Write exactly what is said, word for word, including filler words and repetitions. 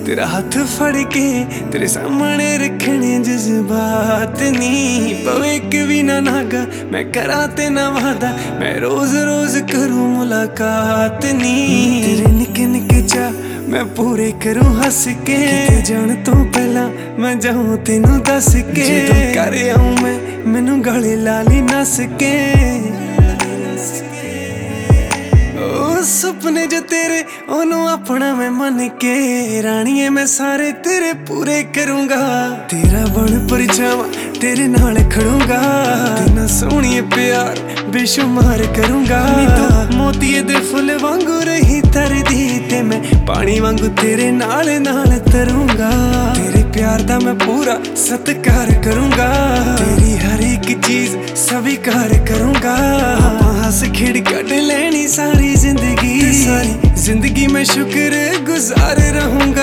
तेरा हाथ फड़ के तेरे सामने रखने जज्बात नी पवे कि भी ना नागा मैं करा ते ना वादा मैं रोज रोज करूं मुलाकात नी तेरे निके निके चा मैं पूरे करूं हंस के जान तो पहला मैं जाऊं तेनू दस के कर आऊं मैं मैनू गले लाली नस के सुपने जो तेरे ओनू अपना मैं मन के रानिए मैं सारे तेरे पूरे करूंगा तेरा बन परछावा तेरे नाल खड़ूंगा तेना सोहणिए प्यार बेशुमार करूंगा तो मोतिये दे फुल वांगू रही तरदी ते मैं पानी वांगू तेरे नाल नाल तरूंगा तेरे प्यार दा मैं पूरा सत्कार करूंगा तेरी हर एक चीज स्वीकार करूंगा हंस खेड़ कट लेनी सारी जिंदगी सारी जिंदगी में शुक्र गुजार रहूंगा।